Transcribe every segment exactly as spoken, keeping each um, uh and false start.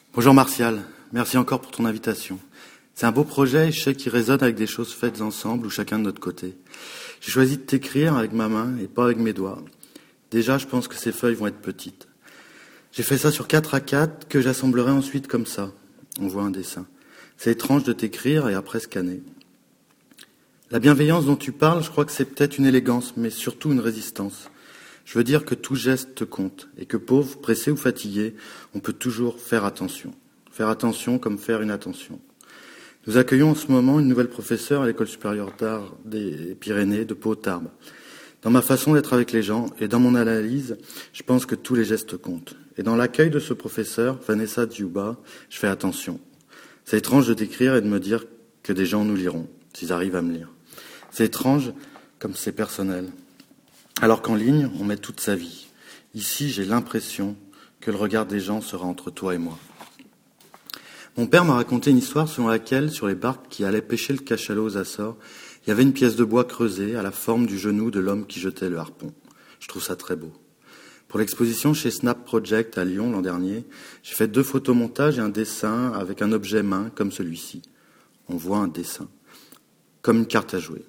Bonjour Martial, merci encore pour ton invitation. C'est un beau projet et je sais qu'il résonne avec des choses faites ensemble ou chacun de notre côté. J'ai choisi de t'écrire avec ma main et pas avec mes doigts. Déjà, je pense que ces feuilles vont être petites. J'ai fait ça sur quatre à quatre que j'assemblerai ensuite comme ça. On voit un dessin. C'est étrange de t'écrire et après scanner. La bienveillance dont tu parles, je crois que c'est peut-être une élégance, mais surtout une résistance. Je veux dire que tout geste compte et que pauvre, pressé ou fatigué, on peut toujours faire attention. Faire attention comme faire une attention. Nous accueillons en ce moment une nouvelle professeure à l'École supérieure d'art des Pyrénées de Pau-Tarbes. Dans ma façon d'être avec les gens et dans mon analyse, je pense que tous les gestes comptent. Et dans l'accueil de ce professeur, Vanessa Djouba, je fais attention. C'est étrange de t'écrire et de me dire que des gens nous liront, s'ils arrivent à me lire. C'est étrange comme c'est personnel. Alors qu'en ligne, on met toute sa vie. Ici, j'ai l'impression que le regard des gens sera entre toi et moi. Mon père m'a raconté une histoire selon laquelle, sur les barques qui allaient pêcher le cachalot aux Açores, il y avait une pièce de bois creusée à la forme du genou de l'homme qui jetait le harpon. Je trouve ça très beau. Pour l'exposition chez Snap Project à Lyon l'an dernier, j'ai fait deux photomontages et un dessin avec un objet main comme celui-ci. On voit un dessin, comme une carte à jouer.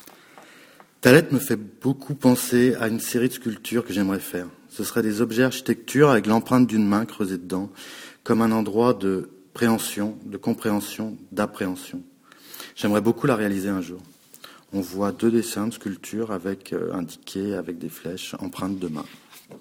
Ta lettre me fait beaucoup penser à une série de sculptures que j'aimerais faire. Ce seraient des objets architecture avec l'empreinte d'une main creusée dedans, comme un endroit de préhension, de compréhension, d'appréhension. J'aimerais beaucoup la réaliser un jour. On voit deux dessins de sculptures avec euh, indiqués avec des flèches, empreintes de main.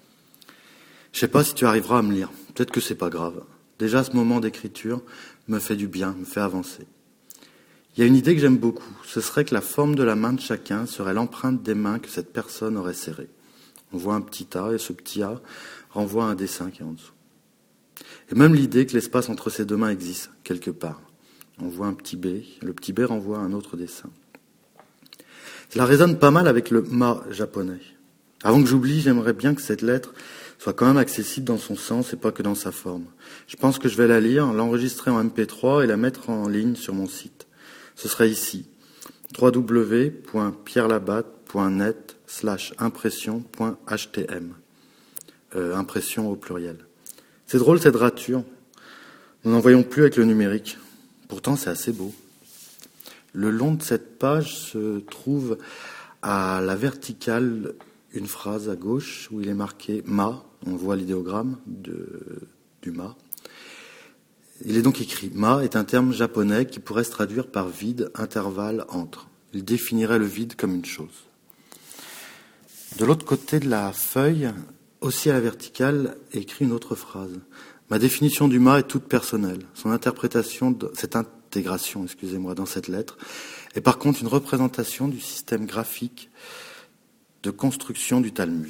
Je sais pas si tu arriveras à me lire. Peut-être que c'est pas grave. Déjà, ce moment d'écriture me fait du bien, me fait avancer. Il y a une idée que j'aime beaucoup. Ce serait que la forme de la main de chacun serait l'empreinte des mains que cette personne aurait serrées. On voit un petit A et ce petit A renvoie à un dessin qui est en dessous. Et même l'idée que l'espace entre ces deux mains existe, quelque part. On voit un petit B, le petit B renvoie à un autre dessin. Cela résonne pas mal avec le ma japonais. Avant que j'oublie, j'aimerais bien que cette lettre soit quand même accessible dans son sens et pas que dans sa forme. Je pense que je vais la lire, l'enregistrer en M P trois et la mettre en ligne sur mon site. Ce serait ici, w w w point pierre labatte point net slash impression point h t m. Euh, impression au pluriel. C'est drôle cette rature. Nous n'en voyons plus avec le numérique. Pourtant, c'est assez beau. Le long de cette page se trouve à la verticale une phrase à gauche où il est marqué « ma ». On voit l'idéogramme de, du « ma ». Il est donc écrit « ma » est un terme japonais qui pourrait se traduire par « vide, intervalle, entre ». Il définirait le vide comme une chose. De l'autre côté de la feuille, aussi à la verticale, est écrit une autre phrase. Ma définition du « ma » est toute personnelle. Son interprétation, de, cette intégration, excusez-moi, dans cette lettre, est par contre une représentation du système graphique de construction du Talmud.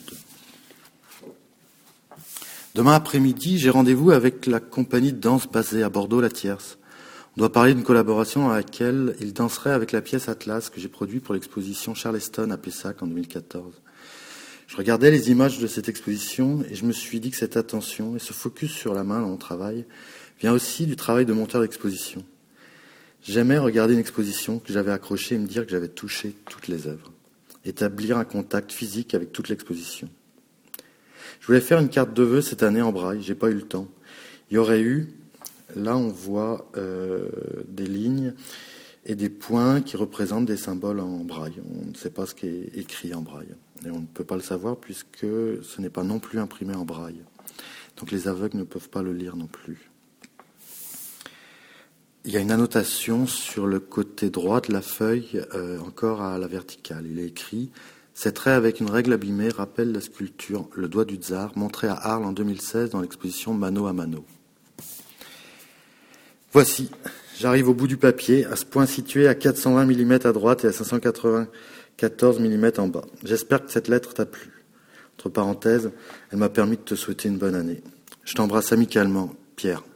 Demain après-midi, j'ai rendez-vous avec la compagnie de danse basée à Bordeaux-La Tierce. On doit parler d'une collaboration à laquelle ils danseraient avec la pièce Atlas que j'ai produite pour l'exposition Charleston à Pessac en deux mille quatorze. Je regardais les images de cette exposition et je me suis dit que cette attention et ce focus sur la main dans mon travail vient aussi du travail de monteur d'exposition. J'aimais regarder une exposition que j'avais accrochée et me dire que j'avais touché toutes les œuvres. Établir un contact physique avec toute l'exposition. Je voulais faire une carte de vœux cette année en braille, j'ai pas eu le temps. Il y aurait eu, là on voit euh, des lignes et des points qui représentent des symboles en braille. On ne sait pas ce qui est écrit en braille. Et on ne peut pas le savoir puisque ce n'est pas non plus imprimé en braille. Donc les aveugles ne peuvent pas le lire non plus. Il y a une annotation sur le côté droit de la feuille, euh, encore à la verticale. Il est écrit « Ces traits avec une règle abîmée rappellent la sculpture Le doigt du tsar, montrée à Arles en deux mille seize dans l'exposition Mano à Mano ». Voici, j'arrive au bout du papier, à ce point situé à quatre cent vingt millimètres à droite et à cinq cent quatre-vingt-quatorze millimètres en bas. J'espère que cette lettre t'a plu. Entre parenthèses, elle m'a permis de te souhaiter une bonne année. Je t'embrasse amicalement, Pierre.